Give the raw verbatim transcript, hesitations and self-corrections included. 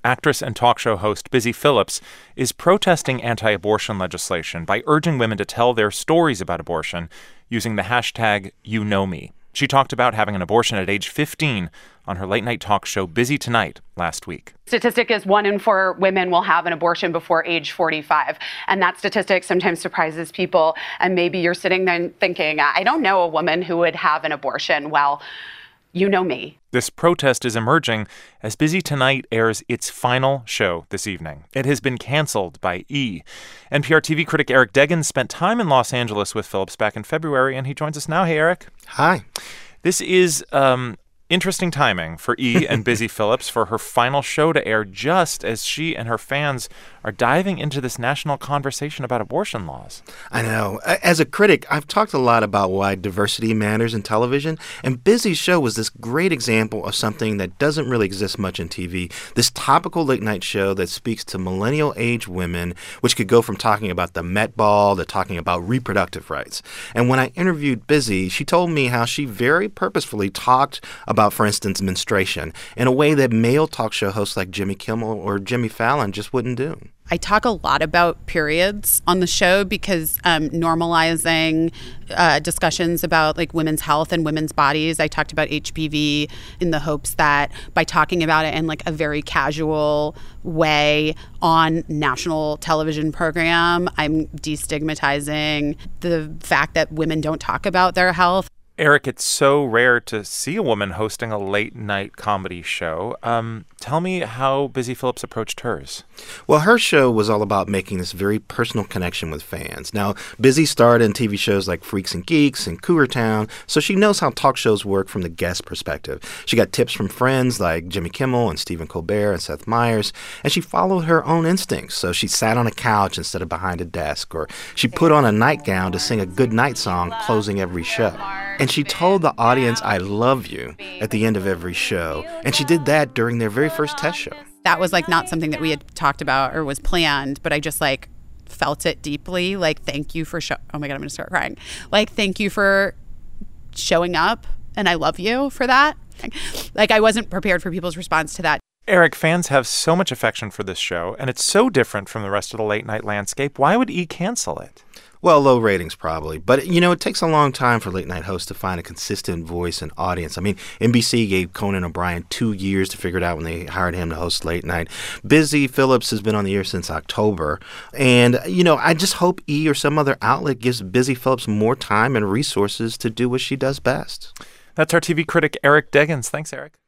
actress and talk show host Busy Philipps is protesting anti-abortion legislation by urging women to tell their stories about abortion using the hashtag YouKnowMe. She talked about having an abortion at age fifteen on her late-night talk show Busy Tonight last week. Statistic is one in four women will have an abortion before age forty-five. And that statistic sometimes surprises people. And maybe you're sitting there thinking, I don't know a woman who would have an abortion. Well, you know me. This protest is emerging as Busy Tonight airs its final show this evening. It has been canceled by E! N P R T V critic Eric Deggans spent time in Los Angeles with Philipps back in February, and he joins us now. Hey, Eric. Hi. This is um, interesting timing for E! and Busy Philipps for her final show to air just as she and her fans are diving into this national conversation about abortion laws. I know. As a critic, I've talked a lot about why diversity matters in television, and Busy's show was this great example of something that doesn't really exist much in T V. This topical late-night show that speaks to millennial-age women, which could go from talking about the Met Ball to talking about reproductive rights. And when I interviewed Busy, she told me how she very purposefully talked about, for instance, menstruation in a way that male talk show hosts like Jimmy Kimmel or Jimmy Fallon just wouldn't do. I talk a lot about periods on the show because um, normalizing uh, discussions about like women's health and women's bodies. I talked about H P V in the hopes that by talking about it in like a very casual way on national television program, I'm destigmatizing the fact that women don't talk about their health. Eric, it's so rare to see a woman hosting a late-night comedy show. Um, tell me how Busy Philipps approached hers. Well, her show was all about making this very personal connection with fans. Now, Busy starred in T V shows like Freaks and Geeks and Cougar Town, so she knows how talk shows work from the guest perspective. She got tips from friends like Jimmy Kimmel and Stephen Colbert and Seth Meyers, and she followed her own instincts. So she sat on a couch instead of behind a desk, or she put on a nightgown to sing a goodnight song closing every show. And she told the audience, I love you, at the end of every show. And she did that during their very first test show. That was like not something that we had talked about or was planned, but I just like felt it deeply. Like, thank you for show. Oh my God, I'm going to start crying. Like, thank you for showing up. And I love you for that. Like, I wasn't prepared for people's response to that. Eric, fans have so much affection for this show, and it's so different from the rest of the late night landscape. Why would E! cancel it? Well, low ratings probably. But, you know, it takes a long time for late-night hosts to find a consistent voice and audience. I mean, N B C gave Conan O'Brien two years to figure it out when they hired him to host Late Night. Busy Philipps has been on the air since October. And, you know, I just hope E! or some other outlet gives Busy Philipps more time and resources to do what she does best. That's our T V critic, Eric Deggans. Thanks, Eric.